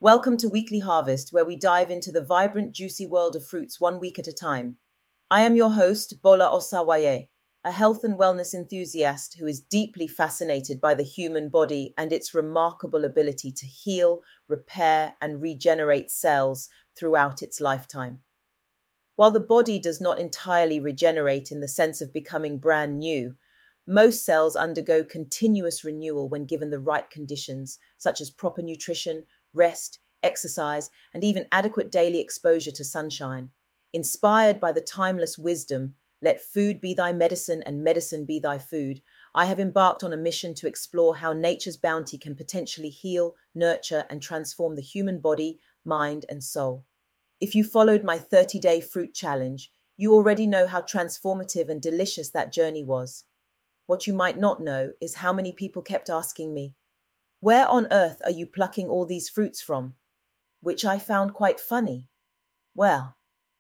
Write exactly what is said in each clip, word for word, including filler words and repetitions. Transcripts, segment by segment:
Welcome to Weekly Harvest, where we dive into the vibrant, juicy world of fruits one week at a time. I am your host, Bola Osawaye, a health and wellness enthusiast who is deeply fascinated by the human body and its remarkable ability to heal, repair, and regenerate cells throughout its lifetime. While the body does not entirely regenerate in the sense of becoming brand new, most cells undergo continuous renewal when given the right conditions, such as proper nutrition, rest, exercise, and even adequate daily exposure to sunshine. Inspired by the timeless wisdom, let food be thy medicine and medicine be thy food, I have embarked on a mission to explore how nature's bounty can potentially heal, nurture, and transform the human body, mind, and soul. If you followed my thirty-day fruit challenge, you already know how transformative and delicious that journey was. What you might not know is how many people kept asking me, "Where on earth are you plucking all these fruits from?" Which I found quite funny. Well,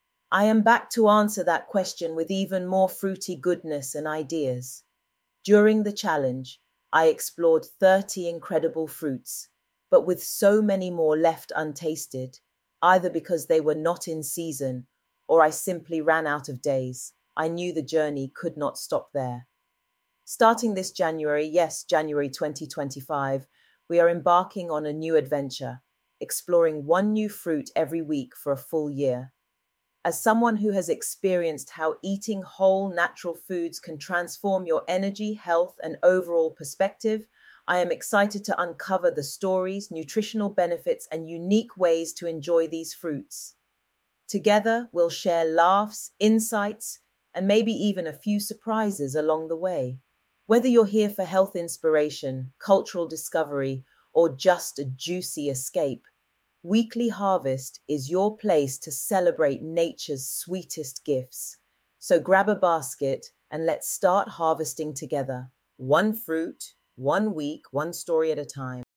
I am back to answer that question with even more fruity goodness and ideas. During the challenge, I explored thirty incredible fruits, but with so many more left untasted, either because they were not in season or I simply ran out of days. I knew the journey could not stop there. Starting this January, yes, January twenty twenty-five, we are embarking on a new adventure, exploring one new fruit every week for a full year. As someone who has experienced how eating whole natural foods can transform your energy, health, and overall perspective, I am excited to uncover the stories, nutritional benefits, and unique ways to enjoy these fruits. Together, we'll share laughs, insights, and maybe even a few surprises along the way. Whether you're here for health inspiration, cultural discovery, or just a juicy escape, Weekly Harvest is your place to celebrate nature's sweetest gifts. So grab a basket and let's start harvesting together. One fruit, one week, one story at a time.